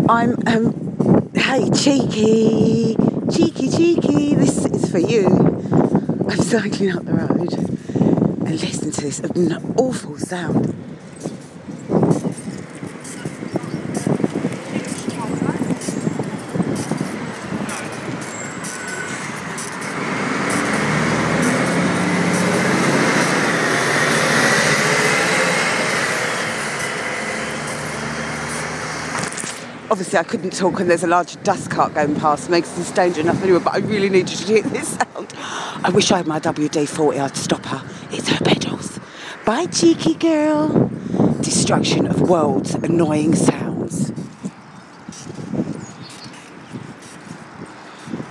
Hey, cheeky, this is for you. I'm cycling up the road and listen to this awful sound. Obviously I couldn't talk and there's a large dust cart going past, makes this danger enough anyway, but I really need you to hear this sound. I wish I had my WD-40, I'd stop her. It's her pedals. Bye, cheeky girl. Destruction of world's annoying sound.